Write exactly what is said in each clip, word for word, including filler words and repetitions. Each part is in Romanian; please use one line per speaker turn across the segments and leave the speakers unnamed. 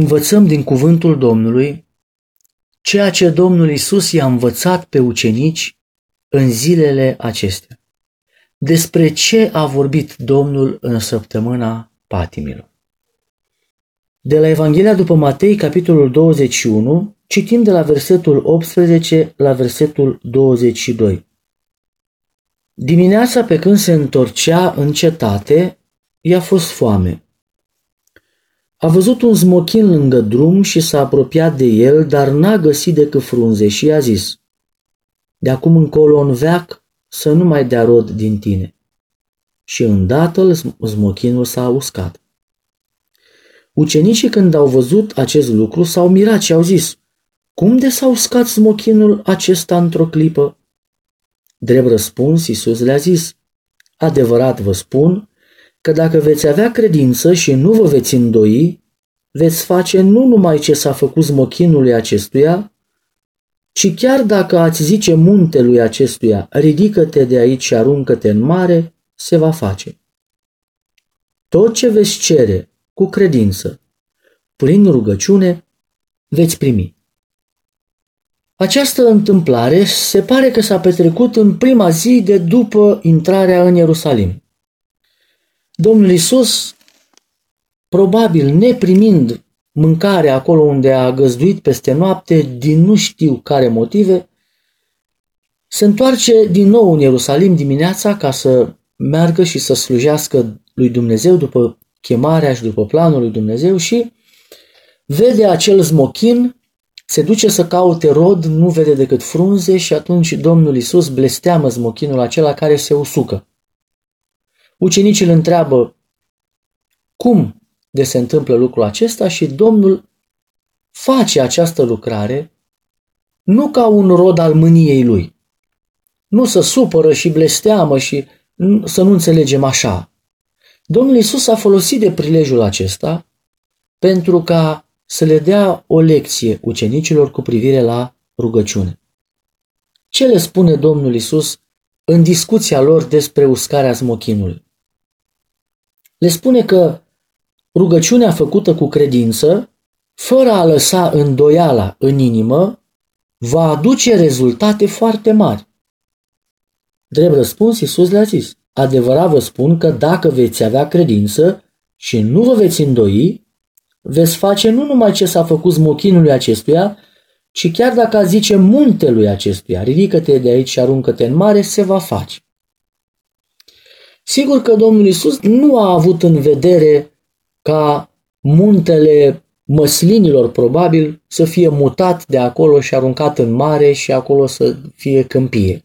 învățăm din cuvântul Domnului ceea ce Domnul Iisus i-a învățat pe ucenici în zilele acestea. Despre ce a vorbit Domnul în săptămâna patimilor. De la Evanghelia după Matei, capitolul douăzeci și unu, citim de la versetul optsprezece la versetul douăzeci și doi. Dimineața, pe când se întorcea în cetate, i-a fost foame. A văzut un smochin lângă drum și s-a apropiat de el, dar n-a găsit decât frunze și i-a zis: de acum încolo în veac să nu mai dea rod din tine. Și îndată smochinul s-a uscat. Ucenicii, când au văzut acest lucru, s-au mirat și au zis: cum de s-a uscat smochinul acesta într-o clipă? Drept răspuns, Iisus le-a zis: adevărat vă spun că dacă veți avea credință și nu vă veți îndoi, veți face nu numai ce s-a făcut smochinului acestuia, ci chiar dacă ați zice muntelui acestuia: ridică-te de aici și aruncă-te în mare, se va face. Tot ce veți cere cu credință, prin rugăciune, veți primi. Această întâmplare se pare că s-a petrecut în prima zi de după intrarea în Ierusalim. Domnul Iisus, probabil neprimind mâncare acolo unde a găzduit peste noapte, din nu știu care motive, se întoarce din nou în Ierusalim dimineața ca să meargă și să slujească lui Dumnezeu după chemarea și după planul lui Dumnezeu și vede acel smochin, se duce să caute rod, nu vede decât frunze și atunci Domnul Iisus blesteamă smochinul acela care se usucă. Ucenicii îl întreabă cum de se întâmplă lucrul acesta și Domnul face această lucrare nu ca un rod al mâniei lui. Nu să supără și blesteamă și să nu înțelegem așa. Domnul Iisus a folosit de prilejul acesta pentru ca să le dea o lecție ucenicilor cu privire la rugăciune. Ce le spune Domnul Iisus în discuția lor despre uscarea smochinului? Le spune că rugăciunea făcută cu credință, fără a lăsa îndoiala în inimă, va aduce rezultate foarte mari. Drept răspuns, Iisus le-a zis: adevărat vă spun că dacă veți avea credință și nu vă veți îndoi, veți face nu numai ce s-a făcut smochinului acestuia, ci chiar dacă a zice muntelui acestuia: ridică-te de aici și aruncă-te în mare, se va face. Sigur că Domnul Iisus nu a avut în vedere ca muntele măslinilor probabil să fie mutat de acolo și aruncat în mare și acolo să fie câmpie.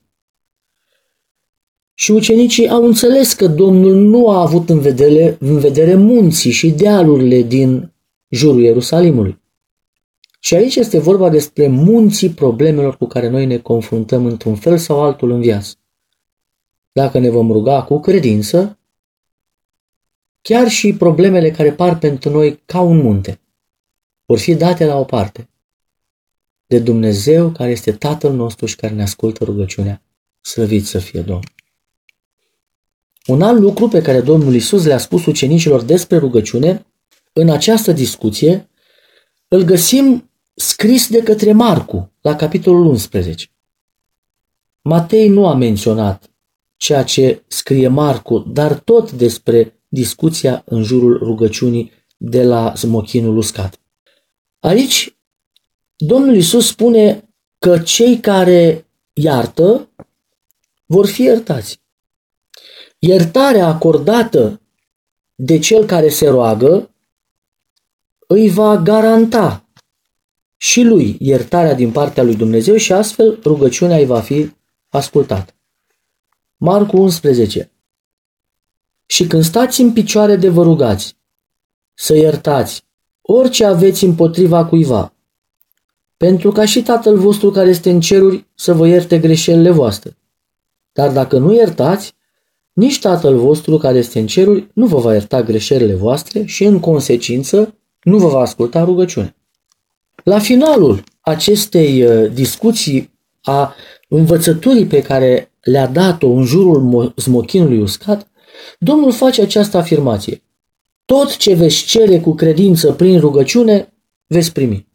Și ucenicii au înțeles că Domnul nu a avut în vedere, în vedere munții și dealurile din jurul Ierusalimului. Și aici este vorba despre munții problemelor cu care noi ne confruntăm într-un fel sau altul în viață. Dacă ne vom ruga cu credință, chiar și problemele care par pentru noi ca un munte vor fi date la o parte de Dumnezeu care este Tatăl nostru și care ne ascultă rugăciunea. Slăvit să fie Domnul! Un alt lucru pe care Domnul Iisus le-a spus ucenicilor despre rugăciune în această discuție îl găsim scris de către Marcu la capitolul unsprezece. Matei nu a menționat ceea ce scrie Marcu, dar tot despre discuția în jurul rugăciunii de la smochinul uscat. Aici Domnul Iisus spune că cei care iartă vor fi iertați. Iertarea acordată de cel care se roagă îi va garanta și lui iertarea din partea lui Dumnezeu și astfel rugăciunea îi va fi ascultată. Marcu unsprezece. Și când stați în picioare de vă rugați, să iertați orice aveți împotriva cuiva, pentru ca și Tatăl vostru care este în ceruri să vă ierte greșelile voastre. Dar dacă nu iertați, nici Tatăl vostru care este în ceruri nu vă va ierta greșelile voastre și în consecință nu vă va asculta rugăciunea. La finalul acestei discuții a învățăturii pe care le-a dat-o în jurul smochinului uscat, Domnul face această afirmație: tot ce veți cere cu credință prin rugăciune, veți primi.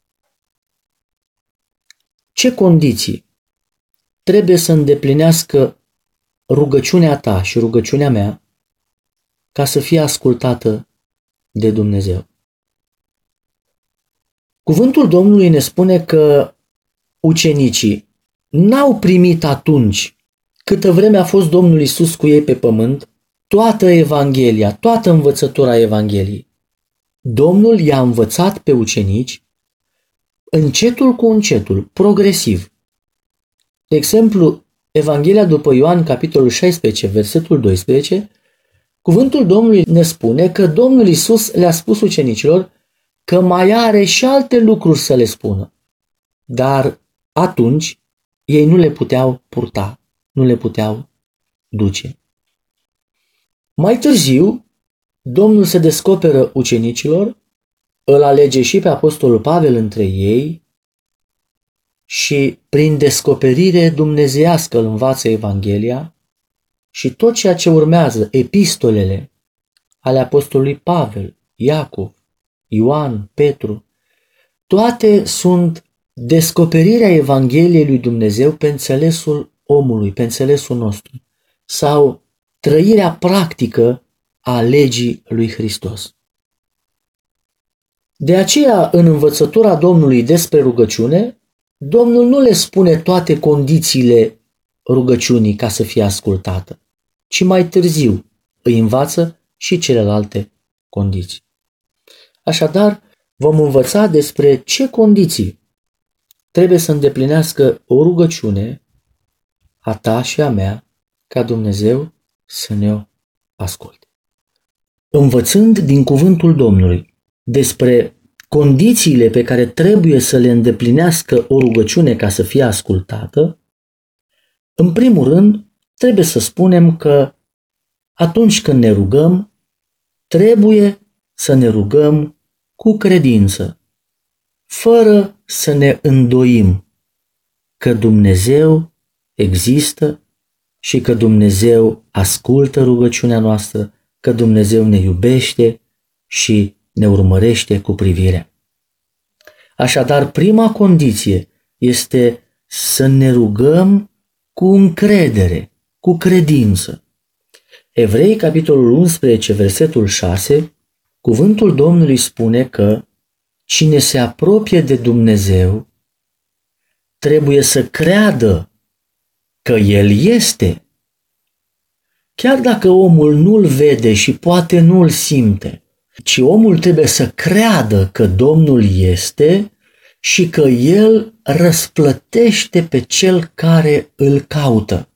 Ce condiții trebuie să îndeplinească rugăciunea ta și rugăciunea mea ca să fie ascultată de Dumnezeu? Cuvântul Domnului ne spune că ucenicii n-au primit atunci, câtă vreme a fost Domnul Iisus cu ei pe pământ, toată Evanghelia, toată învățătura Evangheliei. Domnul i-a învățat pe ucenici încetul cu încetul, progresiv. De exemplu, Evanghelia după Ioan, capitolul șaisprezece, versetul doisprezece, cuvântul Domnului ne spune că Domnul Iisus le-a spus ucenicilor că mai are și alte lucruri să le spună, dar atunci ei nu le puteau purta, nu le puteau duce. Mai târziu, Domnul se descoperă ucenicilor, îl alege și pe apostolul Pavel între ei și prin descoperire dumnezeiască îl învață Evanghelia și tot ceea ce urmează, epistolele ale apostolului Pavel, Iacov, Ioan, Petru, toate sunt descoperirea Evangheliei lui Dumnezeu pe înțelesul omului, pe înțelesul nostru, sau trăirea practică a legii lui Hristos. De aceea, în învățătura Domnului despre rugăciune, Domnul nu le spune toate condițiile rugăciunii ca să fie ascultată, ci mai târziu îi învață și celelalte condiții. Așadar, vom învăța despre ce condiții trebuie să îndeplinească o rugăciune a ta și a mea ca Dumnezeu să ne asculte. Învățând din cuvântul Domnului despre condițiile pe care trebuie să le îndeplinească o rugăciune ca să fie ascultată, în primul rând trebuie să spunem că atunci când ne rugăm, trebuie să ne rugăm cu credință, fără să ne îndoim că Dumnezeu există și că Dumnezeu ascultă rugăciunea noastră, că Dumnezeu ne iubește și ne urmărește cu privirea. Așadar, prima condiție este să ne rugăm cu încredere, cu credință. Evrei, capitolul unsprezece, versetul șase, cuvântul Domnului spune că cine se apropie de Dumnezeu trebuie să creadă că El este. Chiar dacă omul nu-L vede și poate nu-L simte, ci omul trebuie să creadă că Domnul este și că El răsplătește pe cel care îl caută.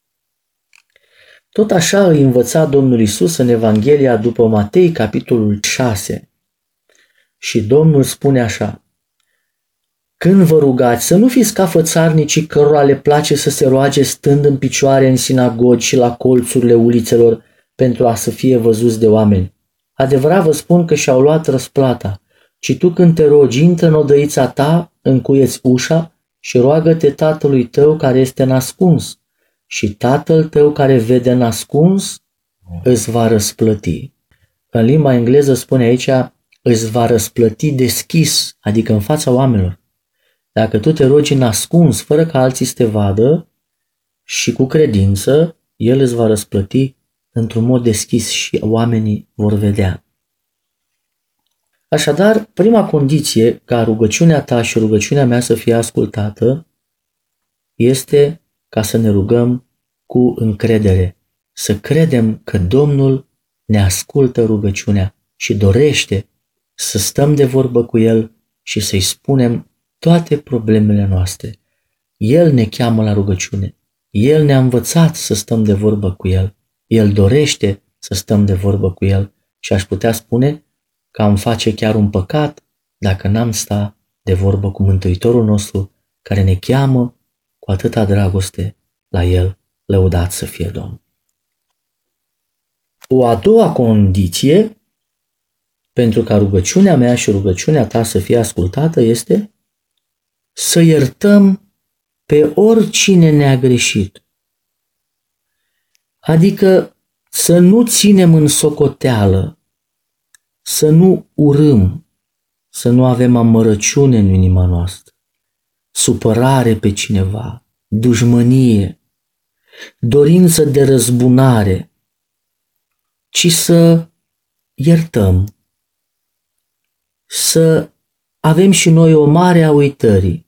Tot așa îi învăța Domnul Iisus în Evanghelia după Matei, capitolul șase. Și Domnul spune așa: când vă rugați, să nu fiți ca fățarnicii cărora le place să se roage stând în picioare în sinagogi și la colțurile ulițelor pentru a să fie văzuți de oameni. Adevărat vă spun că și-au luat răsplata. Ci tu când te rogi, intră în odăița ta, încuieți ușa și roagă-te tatălui tău care este nascuns. Și tatăl tău care vede nascuns îți va răsplăti. În limba engleză spune aici, îți va răsplăti deschis, adică în fața oamenilor. Dacă tu te rogi nascuns, fără ca alții să te vadă și cu credință, El îți va răsplăti într-un mod deschis și oamenii vor vedea. Așadar, prima condiție ca rugăciunea ta și rugăciunea mea să fie ascultată este ca să ne rugăm cu încredere, să credem că Domnul ne ascultă rugăciunea și dorește să stăm de vorbă cu El și să-i spunem toate problemele noastre. El ne cheamă la rugăciune, El ne-a învățat să stăm de vorbă cu El, El dorește să stăm de vorbă cu El și aș putea spune că am face chiar un păcat dacă n-am sta de vorbă cu Mântuitorul nostru care ne cheamă cu atâta dragoste la El, lăudat să fie Domnul. O a doua condiție pentru ca rugăciunea mea și rugăciunea ta să fie ascultată este să iertăm pe oricine ne-a greșit. Adică să nu ținem în socoteală, să nu urâm, să nu avem amărăciune în inima noastră, supărare pe cineva, dușmănie, dorință de răzbunare, ci să iertăm, să avem și noi o mare a uitării,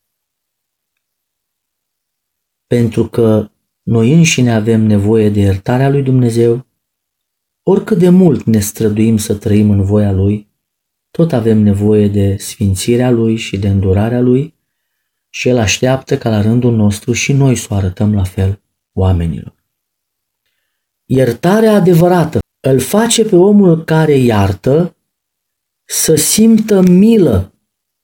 pentru că noi înșine avem nevoie de iertarea lui Dumnezeu, oricât de mult ne străduim să trăim în voia Lui, tot avem nevoie de sfințirea Lui și de îndurarea Lui și El așteaptă ca la rândul nostru și noi să o arătăm la fel oamenilor. Iertarea adevărată îl face pe omul care iartă să simtă milă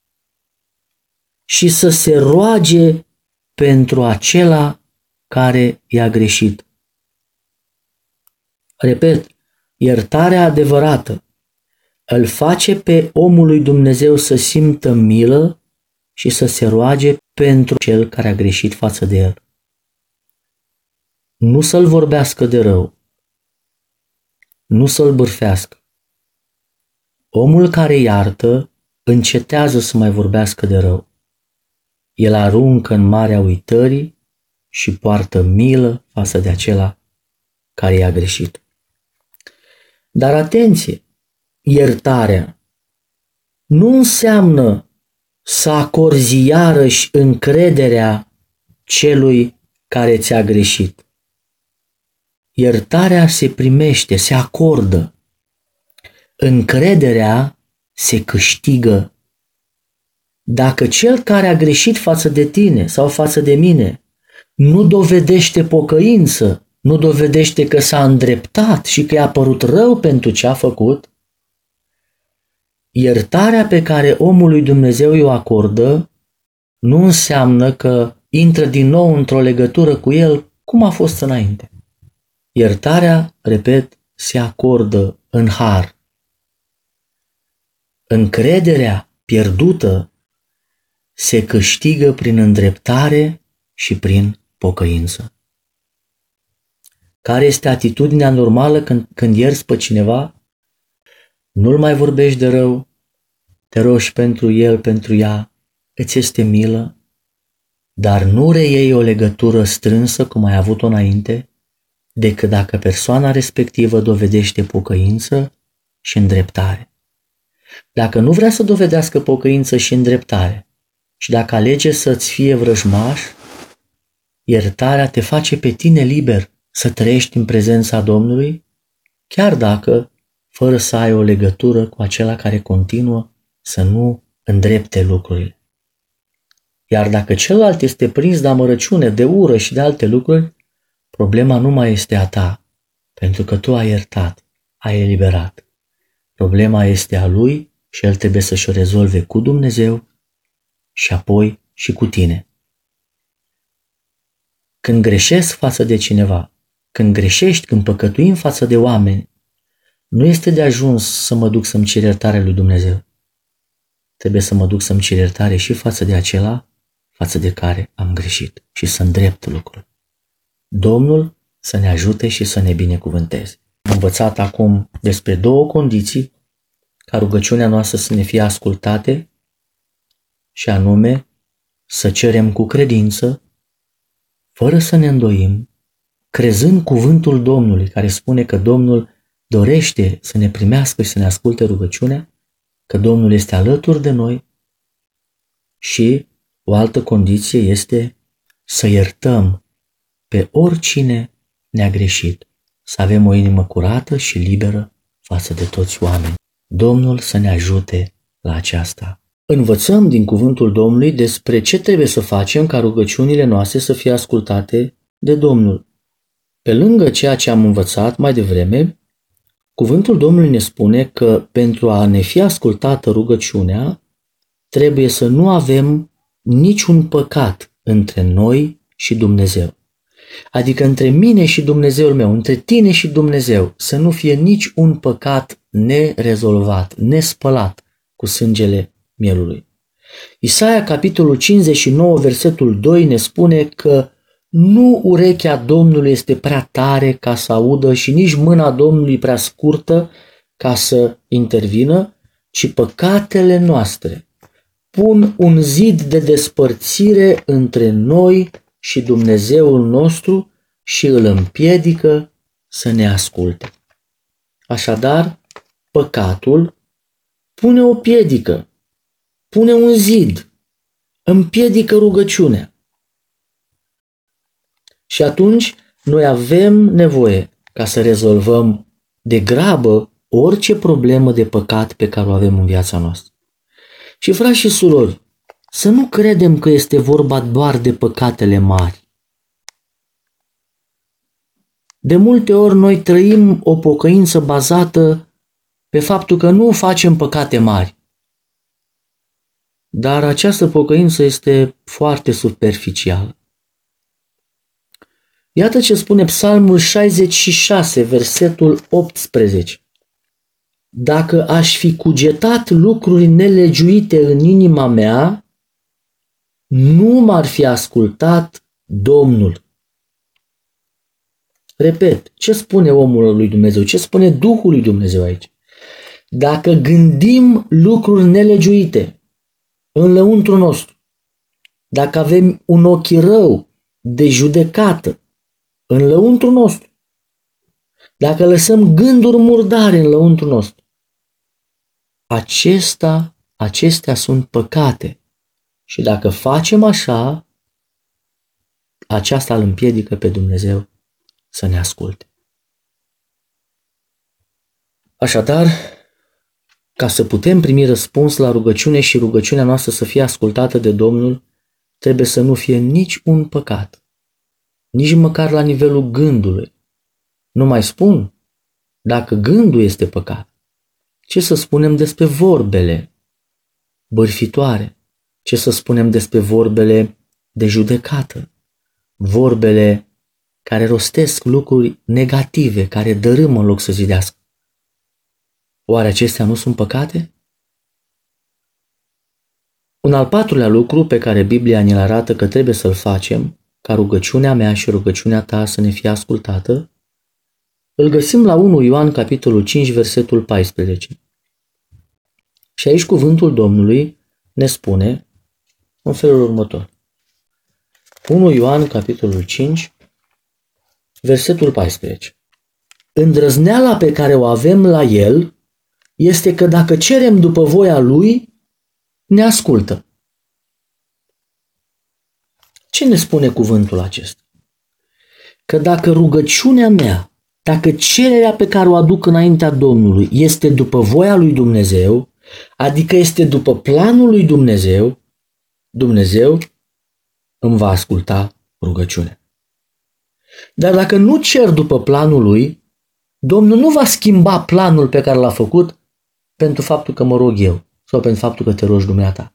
și să se roage pentru acela care i-a greșit. Repet, iertarea adevărată îl face pe omul lui Dumnezeu să simtă milă și să se roage pentru cel care a greșit față de el. Nu să-l vorbească de rău, nu să-l bârfească. Omul care iartă încetează să mai vorbească de rău. El aruncă în marea uitării și poartă milă față de acela care i-a greșit. Dar atenție, iertarea nu înseamnă să acorzi iarăși încrederea celui care ți-a greșit. Iertarea se primește, se acordă. Încrederea se câștigă. Dacă cel care a greșit față de tine sau față de mine nu dovedește pocăință, nu dovedește că s-a îndreptat și că i-a părut rău pentru ce a făcut, iertarea pe care omul lui Dumnezeu i-o acordă nu înseamnă că intră din nou într-o legătură cu el cum a fost înainte. Iertarea, repet, se acordă în har. Încrederea pierdută se câștigă prin îndreptare și prin pocăință. Care este atitudinea normală când, când ierți pe cineva? Nu-l mai vorbești de rău, te rogi pentru el, pentru ea, îți este milă, dar nu reiei o legătură strânsă cum ai avut-o înainte, decât dacă persoana respectivă dovedește pocăință și îndreptare. Dacă nu vrea să dovedească pocăință și îndreptare și dacă alege să-ți fie vrăjmaș, iertarea te face pe tine liber să trăiești în prezența Domnului, chiar dacă fără să ai o legătură cu acela care continuă să nu îndrepte lucrurile. Iar dacă celălalt este prins de amărăciune, de ură și de alte lucruri, problema nu mai este a ta, pentru că tu ai iertat, ai eliberat. Problema este a lui și el trebuie să-și o rezolve cu Dumnezeu și apoi și cu tine. Când greșesc față de cineva, când greșești, când păcătuim față de oameni, nu este de ajuns să mă duc să-mi cer iertare lui Dumnezeu. Trebuie să mă duc să-mi cer iertare și față de acela față de care am greșit și să îndrept lucrul. Domnul să ne ajute și să ne binecuvânteze. Am învățat acum despre două condiții ca rugăciunea noastră să ne fie ascultate și anume să cerem cu credință, fără să ne îndoim, crezând cuvântul Domnului care spune că Domnul dorește să ne primească și să ne asculte rugăciunea, că Domnul este alături de noi și o altă condiție este să iertăm pe oricine ne-a greșit, să avem o inimă curată și liberă față de toți oamenii. Domnul să ne ajute la aceasta. Învățăm din cuvântul Domnului despre ce trebuie să facem ca rugăciunile noastre să fie ascultate de Domnul. Pe lângă ceea ce am învățat mai devreme, cuvântul Domnului ne spune că pentru a ne fi ascultată rugăciunea, trebuie să nu avem niciun păcat între noi și Dumnezeu. Adică între mine și Dumnezeul meu, între tine și Dumnezeu, să nu fie nici un păcat nerezolvat, nespălat cu sângele mielului. Isaia, capitolul cincizeci și nouă, versetul doi, ne spune că nu urechea Domnului este prea tare ca să audă și nici mâna Domnului prea scurtă ca să intervină, ci păcatele noastre pun un zid de despărțire între noi și Dumnezeul nostru și îl împiedică să ne asculte. Așadar, păcatul pune o piedică, pune un zid, împiedică rugăciunea. Și atunci noi avem nevoie ca să rezolvăm de grabă orice problemă de păcat pe care o avem în viața noastră. Și frați și surori, să nu credem că este vorba doar de păcatele mari. De multe ori noi trăim o pocăință bazată pe faptul că nu facem păcate mari. Dar această pocăință este foarte superficială. Iată ce spune Psalmul șaizeci și șase, versetul optsprezece. Dacă aș fi cugetat lucruri nelegiuite în inima mea, nu m-ar fi ascultat Domnul. Repet, ce spune omul lui Dumnezeu? Ce spune Duhul lui Dumnezeu aici? Dacă gândim lucruri nelegiuite în lăuntru nostru, dacă avem un ochi rău de judecată în lăuntru nostru, dacă lăsăm gânduri murdare în lăuntru nostru, acesta, acestea sunt păcate. Și dacă facem așa, aceasta îl împiedică pe Dumnezeu să ne asculte. Așadar, ca să putem primi răspuns la rugăciune și rugăciunea noastră să fie ascultată de Domnul, trebuie să nu fie nici un păcat, nici măcar la nivelul gândului. Nu mai spun dacă gândul este păcat. Ce să spunem despre vorbele bârfitoare? Ce să spunem despre vorbele de judecată? Vorbele care rostesc lucruri negative, care dărâmă în loc să zidească. Oare acestea nu sunt păcate? Un al patrulea lucru pe care Biblia ne-l arată că trebuie să-l facem, ca rugăciunea mea și rugăciunea ta să ne fie ascultată, îl găsim la unu Ioan, capitolul cinci, versetul paisprezece. Și aici cuvântul Domnului ne spune în felul următor. unu Ioan, capitolul cinci, versetul paisprezece. Îndrăzneala pe care o avem la El este că dacă cerem după voia Lui, ne ascultă. Ce ne spune cuvântul acesta? Că dacă rugăciunea mea, dacă cererea pe care o aduc înaintea Domnului este după voia lui Dumnezeu, adică este după planul lui Dumnezeu, Dumnezeu îmi va asculta rugăciunea. Dar dacă nu cer după planul lui, Domnul nu va schimba planul pe care l-a făcut pentru faptul că mă rog eu sau pentru faptul că te rogi dumneata.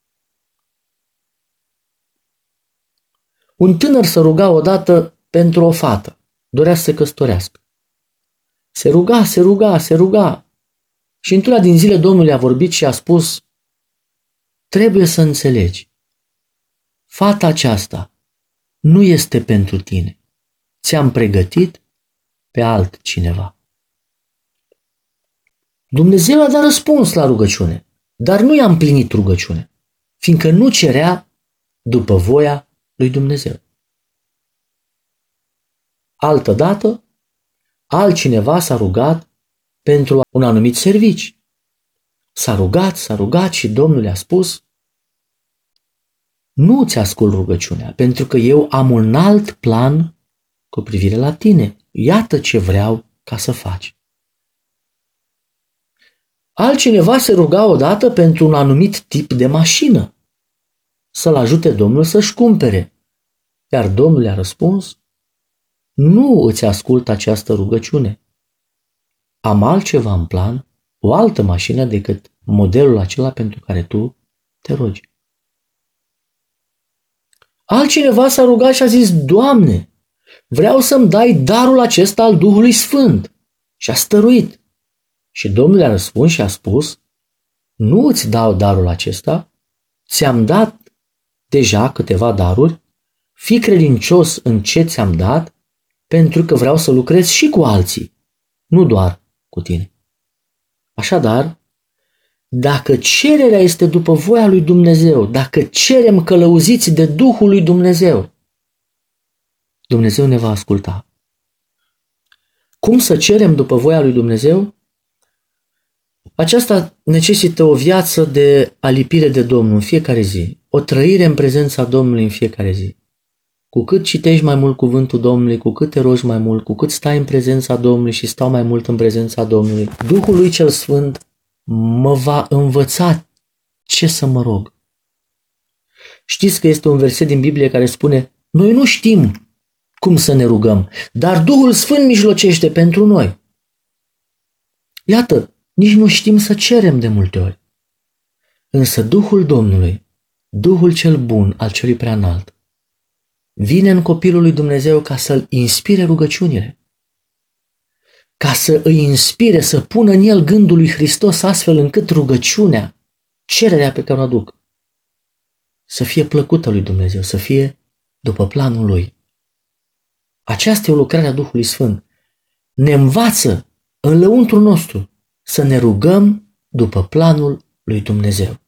Un tânăr se ruga odată pentru o fată, dorea să se căsătorească. Se ruga, se ruga, se ruga și într-una din zile Domnul i-a vorbit și a spus: trebuie să înțelegi, fata aceasta nu este pentru tine, ți-am pregătit pe altcineva. Dumnezeu a dat răspuns la rugăciune, dar nu i-a împlinit rugăciune, fiindcă nu cerea după voia lui Dumnezeu. Altădată, altcineva s-a rugat pentru un anumit serviciu. S-a rugat, s-a rugat și Domnul i-a spus: nu ți ascult rugăciunea, pentru că eu am un alt plan cu privire la tine. Iată ce vreau ca să faci. Altcineva se ruga odată pentru un anumit tip de mașină, să-l ajute Domnul să-și cumpere. Iar Domnul i-a răspuns: nu îți ascult această rugăciune. Am altceva în plan, o altă mașină decât modelul acela pentru care tu te rogi. Altcineva s-a rugat și a zis: Doamne, vreau să-mi dai darul acesta al Duhului Sfânt. Și a stăruit. Și Domnul i-a răspuns și a spus: nu îți dau darul acesta, ți-am dat deja câteva daruri, fii credincios în ce ți-am dat, pentru că vreau să lucrez și cu alții, nu doar cu tine. Așadar, Dacă cererea este după voia lui Dumnezeu, dacă cerem călăuziți de Duhul lui Dumnezeu, Dumnezeu ne va asculta. Cum să cerem după voia lui Dumnezeu? Aceasta necesită o viață de alipire de Domnul în fiecare zi, o trăire în prezența Domnului în fiecare zi. Cu cât citești mai mult cuvântul Domnului, cu cât te rogi mai mult, cu cât stai în prezența Domnului și stau mai mult în prezența Domnului, Duhul lui cel Sfânt mă va învăța ce să mă rog. Știți că este un verset din Biblie care spune: noi nu știm cum să ne rugăm, dar Duhul Sfânt mijlocește pentru noi. Iată, nici nu știm să cerem de multe ori. Însă Duhul Domnului, Duhul cel bun al celui preanalt, vine în copilul lui Dumnezeu ca să-l inspire rugăciunile, ca să îi inspire, să pună în el gândul lui Hristos, astfel încât rugăciunea, cererea pe care o aduc, să fie plăcută lui Dumnezeu, să fie după planul lui. Aceasta e o lucrare a Duhului Sfânt. Ne învață în lăuntrul nostru să ne rugăm după planul lui Dumnezeu.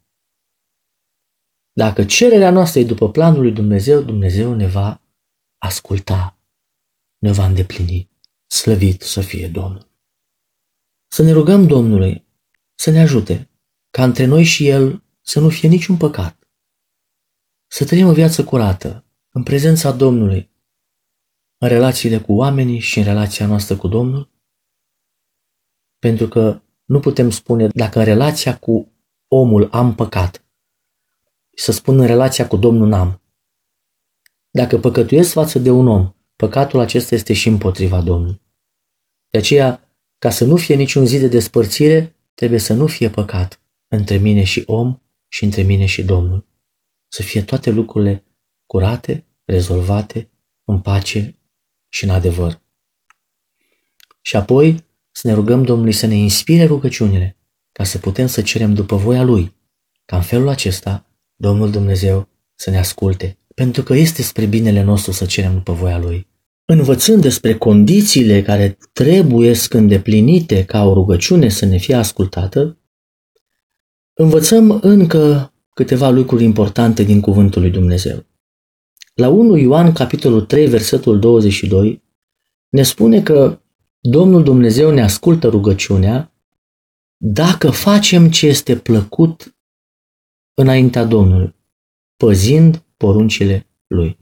Dacă cererea noastră e după planul lui Dumnezeu, Dumnezeu ne va asculta, ne va îndeplini. Slăvit să fie Domnul. Să ne rugăm Domnului să ne ajute ca între noi și El să nu fie niciun păcat. Să trăim o viață curată, în prezența Domnului, în relațiile cu oamenii și în relația noastră cu Domnul, pentru că nu putem spune dacă în relația cu omul am păcat, să spun în relația cu Domnul n-am. Dacă păcătuiesc față de un om, păcatul acesta este și împotriva Domnului. De aceea, ca să nu fie niciun zid de despărțire, trebuie să nu fie păcat între mine și om și între mine și Domnul. Să fie toate lucrurile curate, rezolvate, în pace și în adevăr. Și apoi să ne rugăm Domnului să ne inspire rugăciunile, ca să putem să cerem după voia Lui, ca în felul acesta Domnul Dumnezeu să ne asculte, pentru că este spre binele nostru să cerem după voia Lui. Învățând despre condițiile care trebuie îndeplinite ca o rugăciune să ne fie ascultată, învățăm încă câteva lucruri importante din Cuvântul lui Dumnezeu. La întâi Ioan, capitolul trei, versetul douăzeci și doi, ne spune că Domnul Dumnezeu ne ascultă rugăciunea dacă facem ce este plăcut înaintea Domnului, păzind poruncile Lui.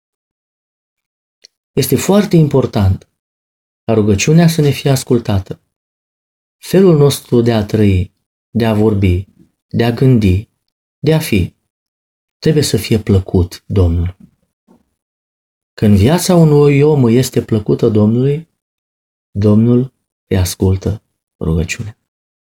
Este foarte important ca rugăciunea să ne fie ascultată. Felul nostru de a trăi, de a vorbi, de a gândi, de a fi, trebuie să fie plăcut Domnului. Când viața unui om este plăcută Domnului, Domnul îi ascultă rugăciunea.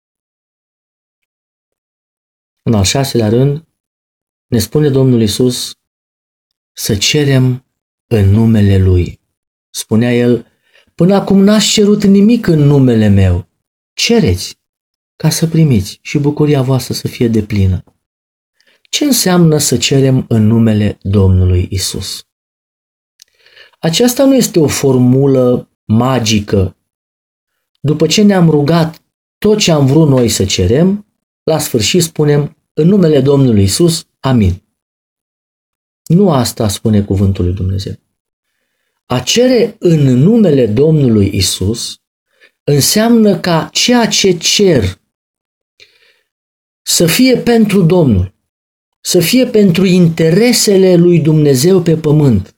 În al șaselea rând, ne spune Domnul Iisus să cerem în numele Lui. Spunea El: până acum n-ați cerut nimic în numele meu. Cereți ca să primiți și bucuria voastră să fie deplină. Ce înseamnă să cerem în numele Domnului Iisus? Aceasta nu este o formulă magică. După ce ne-am rugat tot ce am vrut noi să cerem, la sfârșit spunem în numele Domnului Iisus, amin. Nu asta spune cuvântul lui Dumnezeu. A cere în numele Domnului Iisus înseamnă ca ceea ce cer să fie pentru Domnul, să fie pentru interesele lui Dumnezeu pe pământ.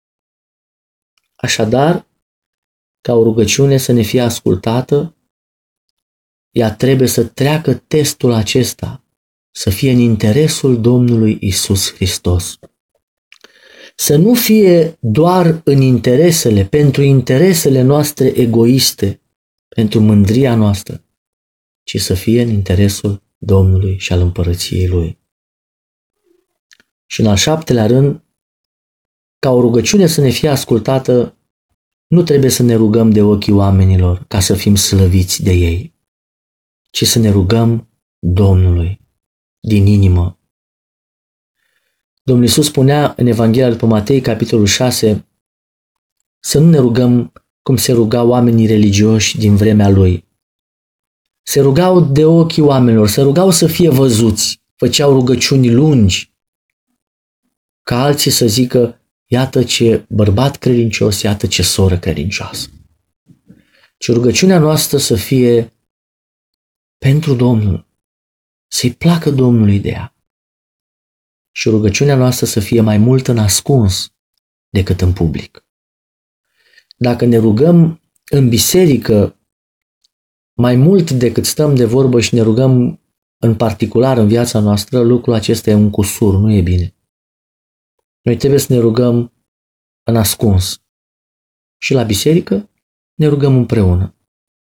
Așadar, ca o rugăciune să ne fie ascultată, ea trebuie să treacă testul acesta, să fie în interesul Domnului Iisus Hristos. Să nu fie doar în interesele, pentru interesele noastre egoiste, pentru mândria noastră, ci să fie în interesul Domnului și al împărăției Lui. Și în al șaptelea rând, ca o rugăciune să ne fie ascultată, nu trebuie să ne rugăm de ochii oamenilor ca să fim slăviți de ei, ci să ne rugăm Domnului din inimă. Domnul Iisus spunea în Evanghelia după Matei, capitolul șase, să nu ne rugăm cum se rugau oamenii religioși din vremea Lui. Se rugau de ochii oamenilor, se rugau să fie văzuți, făceau rugăciuni lungi, ca alții să zică, iată ce bărbat credincios, iată ce soră credincioasă. Și rugăciunea noastră să fie pentru Domnul, să-i placă Domnului de ea. Și rugăciunea noastră să fie mai mult în ascuns decât în public. Dacă ne rugăm în biserică mai mult decât stăm de vorbă și ne rugăm în particular în viața noastră, lucrul acesta e un cusur, nu e bine. Noi trebuie să ne rugăm în ascuns. Și la biserică ne rugăm împreună.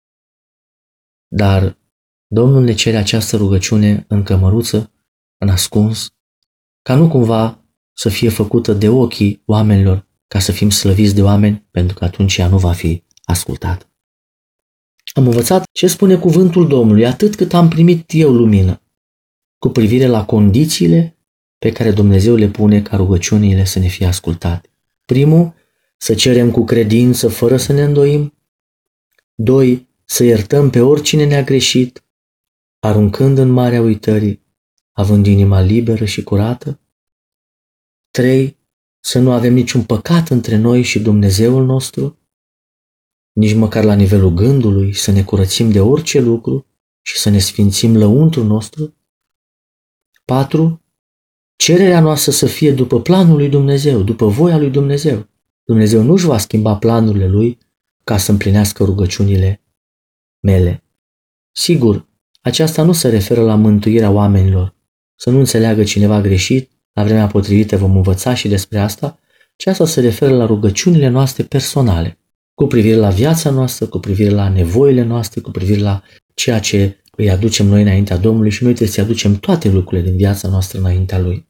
Dar Domnul ne cere această rugăciune în cămăruță, în ascuns, ca nu cumva să fie făcută de ochii oamenilor, ca să fim slăviți de oameni, pentru că atunci ea nu va fi ascultată. Am învățat ce spune cuvântul Domnului, atât cât am primit eu lumină, cu privire la condițiile pe care Dumnezeu le pune ca rugăciunile să ne fie ascultate. Primul, să cerem cu credință fără să ne îndoim. Doi, să iertăm pe oricine ne-a greșit, aruncând în marea uitării, având inima liberă și curată. Trei, să nu avem niciun păcat între noi și Dumnezeul nostru, nici măcar la nivelul gândului, să ne curățim de orice lucru și să ne sfințim lăuntrul nostru. Patru, cererea noastră să fie după planul lui Dumnezeu, după voia lui Dumnezeu. Dumnezeu nu își va schimba planurile lui ca să împlinească rugăciunile mele. Sigur, aceasta nu se referă la mântuirea oamenilor. Să nu înțeleagă cineva greșit, la vremea potrivită vom învăța și despre asta, ci asta se referă la rugăciunile noastre personale, cu privire la viața noastră, cu privire la nevoile noastre, cu privire la ceea ce îi aducem noi înaintea Domnului și noi trebuie să aducem toate lucrurile din viața noastră înaintea Lui.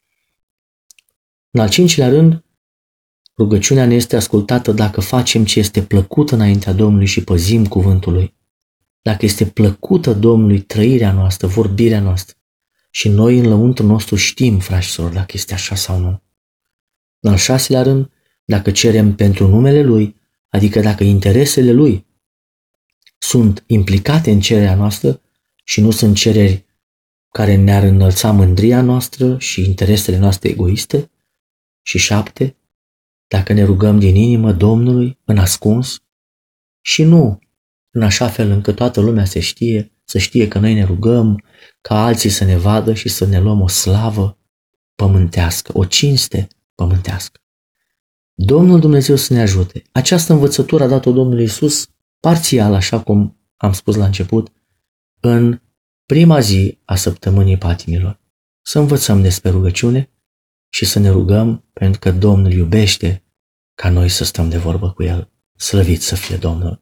În al cincilea rând, rugăciunea ne este ascultată dacă facem ce este plăcut înaintea Domnului și păzim cuvântul Lui. Dacă este plăcută Domnului trăirea noastră, vorbirea noastră și noi în lăuntrul nostru știm, frați și sorori, dacă este așa sau nu. În al șaselea rând, dacă cerem pentru numele Lui, adică dacă interesele Lui sunt implicate în cererea noastră și nu sunt cereri care ne-ar înălța mândria noastră și interesele noastre egoiste. Și șapte, dacă ne rugăm din inimă Domnului în ascuns și nu în așa fel încât toată lumea se știe, să știe că noi ne rugăm, ca alții să ne vadă și să ne luăm o slavă pământească, o cinste pământească. Domnul Dumnezeu să ne ajute. Această învățătură a dat-o Domnul Iisus parțial, așa cum am spus la început, în prima zi a săptămânii patimilor. Să învățăm despre rugăciune și să ne rugăm pentru că Domnul iubește ca noi să stăm de vorbă cu El. Slăvit să fie Domnul!